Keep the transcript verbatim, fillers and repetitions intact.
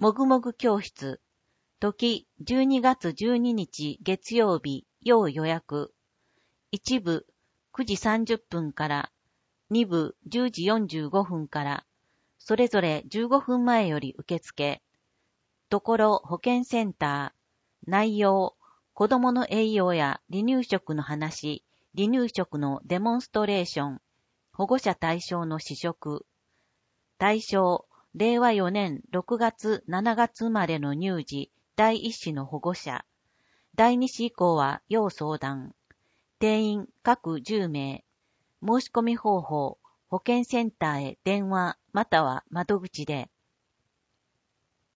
もぐもぐ教室。時じゅうにがつじゅうににち月曜日、要予約。いち部くじさんじゅっぷんから、に部じゅうじよんじゅうごふんから、それぞれじゅうごふんまえより受付。ところ保健センター。内容、子供の栄養や離乳食の話、離乳食のデモンストレーション、保護者対象の試食。対象、れいわよねんろくがつしちがつ生まれの乳児、第一子の保護者。第二子以降は要相談。定員各じゅうめい。申し込み方法、保健センターへ電話または窓口で